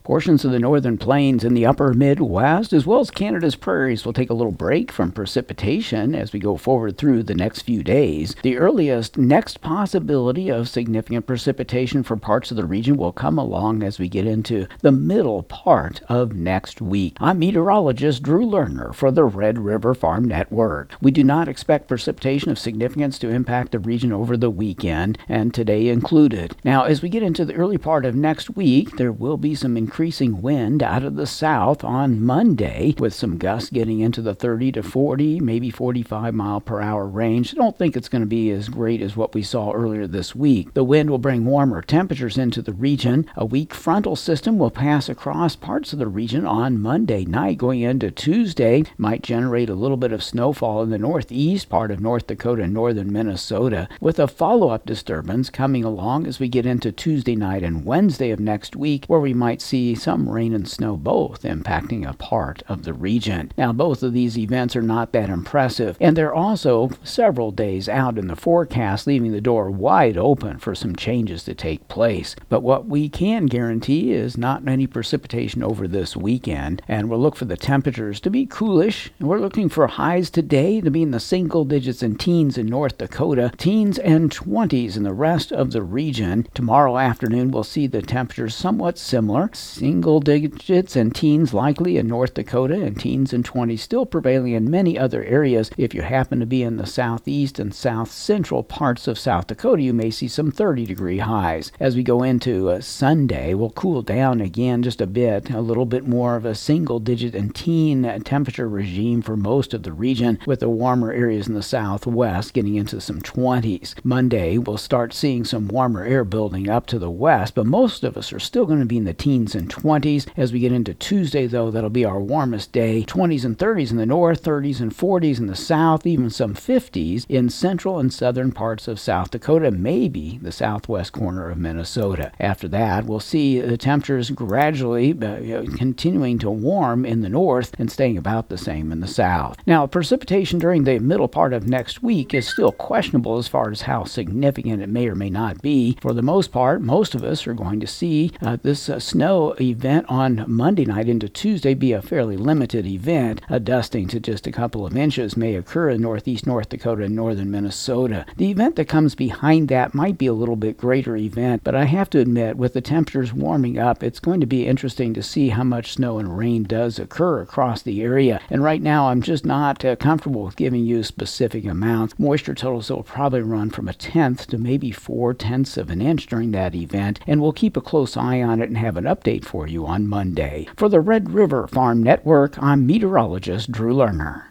Portions of the northern plains and the upper Midwest, as well as Canada's prairies, will take a little break from precipitation as we go forward through the next few days. The earliest next possibility of significant precipitation for parts of the region will come along as we get into the middle part of next week. I'm meteorologist Drew Lerner for the Red River Farm Network. We do not expect precipitation of significance to impact the region over the weekend, and today included. Now, as we get into the early part of next week, there will be some increasing wind out of the south on Monday, with some gusts getting into the 30 to 40, maybe 45 mile per hour range. I don't think it's going to be as great as what we saw earlier this week. The wind will bring warmer temperatures into the region. A weak frontal system will pass across parts of the region on Monday night. Going into Tuesday, might generate a little bit of snowfall in the northeast part of North Dakota and northern Minnesota, with a follow-up disturbance coming along as we get into Tuesday night and Wednesday of next week, where we might see some rain and snow both impacting a part of the region. Now, both of these events are not that impressive, and they're also several days out in the forecast, leaving the door wide open for some changes to take place. But what we can guarantee is not any precipitation over this weekend, and we'll look for the temperatures to be coolish. We're looking for highs today to be in the single digits and teens in North Dakota, teens and 20s in the rest of the region. Tomorrow afternoon, we'll see the temperatures somewhat similar. Single digits and teens likely in North Dakota, and teens and 20s still prevailing in many other areas. If you happen to be in the southeast and south central parts of South Dakota, you may see some 30-degree highs. As we go into Sunday, we'll cool down again just a bit, a little bit more of a single digit and teen temperature regime for most of the region, with the warmer areas in the southwest getting into some 20s. Monday, we'll start seeing some warmer air building up to the west, but most of us are still going to be in the teens and 20s. As we get into Tuesday, though, that'll be our warmest day. 20s and 30s in the north, 30s and 40s in the south, even some 50s in central and southern parts of South Dakota, maybe the southwest corner of Minnesota. After that, we'll see the temperatures gradually continuing to warm in the north and staying about the same in the south. Now, precipitation during the middle part of next week is still questionable as far as how significant it may or may not be. For the most part, most of us are going to see this snow event on Monday night into Tuesday be a fairly limited event. A dusting to just a couple of inches may occur in northeast North Dakota and northern Minnesota. The event that comes behind that might be a little bit greater event, but I have to admit, with the temperatures warming up, it's going to be interesting to see how much snow and rain does occur across the area. And right now, I'm just not comfortable with giving you specific amounts. Moisture totals will probably run from 1/10 to maybe 4/10 of an inch during that event, and we'll keep a close eye on it and have an update for you on Monday. For the Red River Farm Network, I'm meteorologist Drew Lerner.